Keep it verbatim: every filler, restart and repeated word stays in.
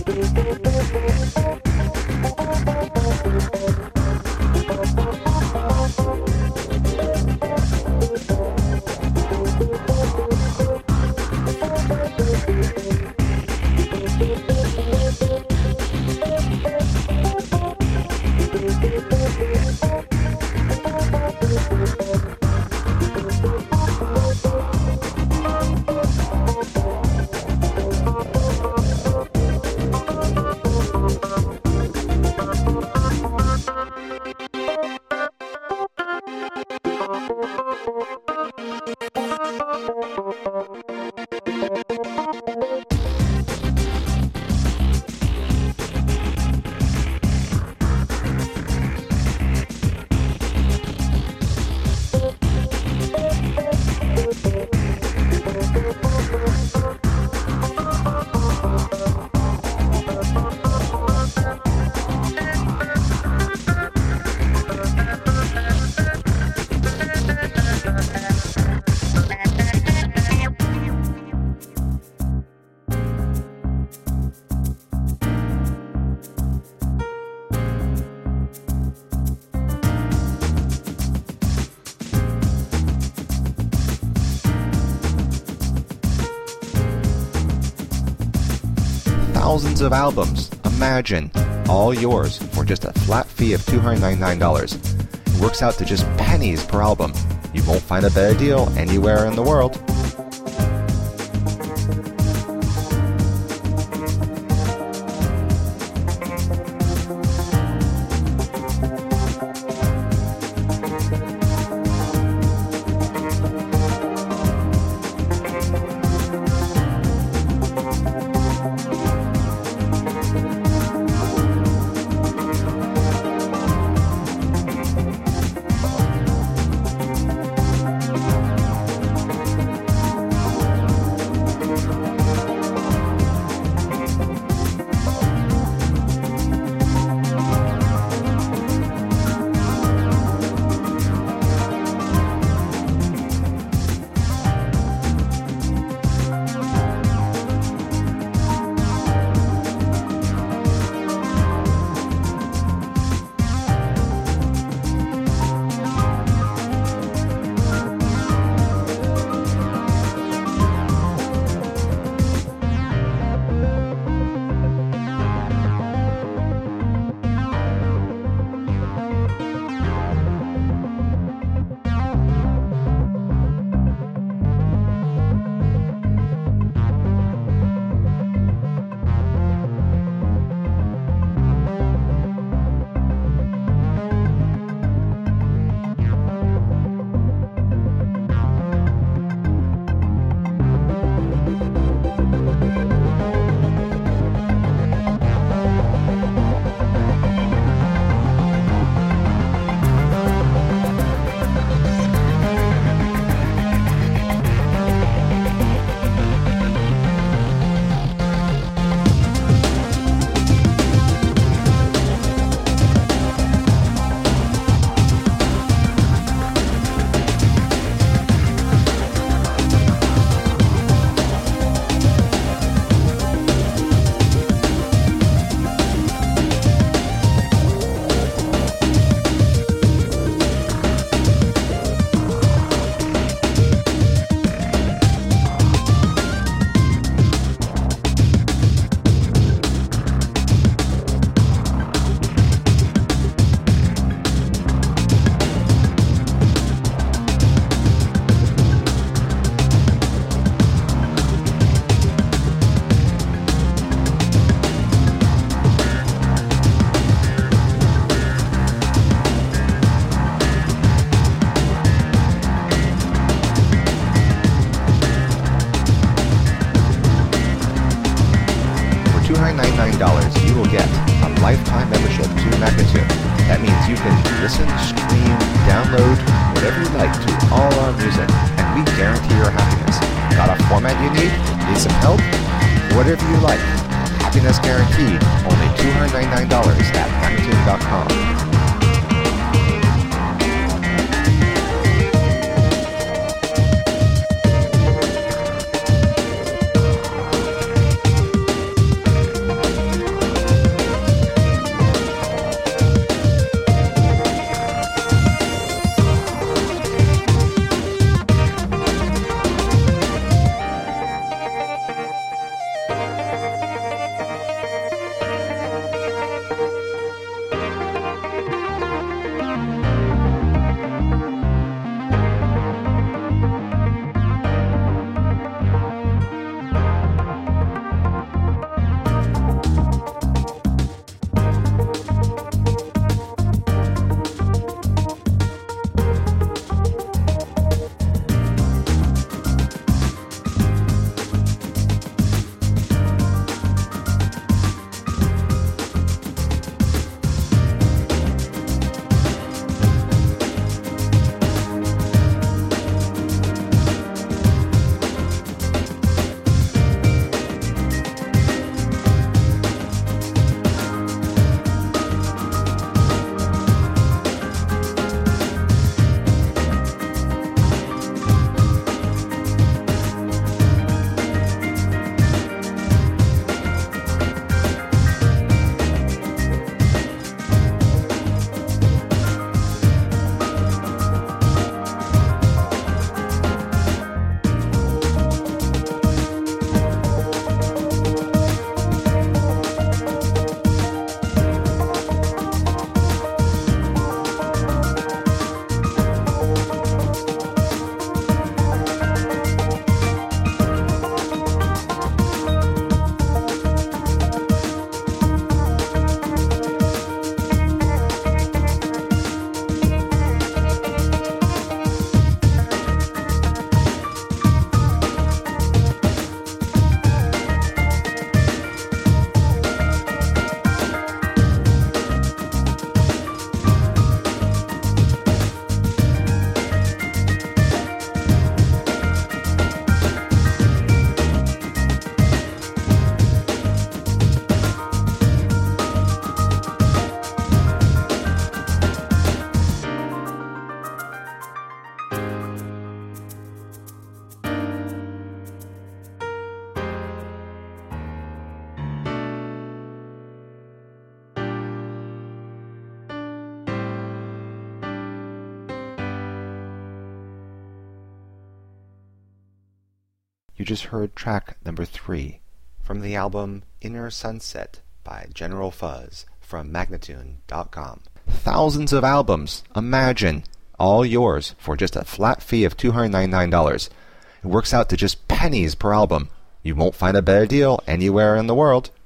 Thousands of albums, imagine, all yours for just a flat fee of two hundred ninety-nine dollars. It works out to just pennies per album. You won't find a better deal anywhere in the world. ninety-nine dollars, you will get a lifetime membership to Magnatune. That means you can listen, stream, download, whatever you like to all our music, and we guarantee your happiness. Got a format you need? Need some help? Whatever you like. Happiness guaranteed. Only two hundred ninety-nine dollars at Magnatune dot com. You just heard track number three from the album Inner Sunset by General Fuzz from Magnatune dot com. Thousands of albums, imagine, all yours for just a flat fee of two hundred ninety-nine dollars. It works out to just pennies per album. You won't find a better deal anywhere in the world.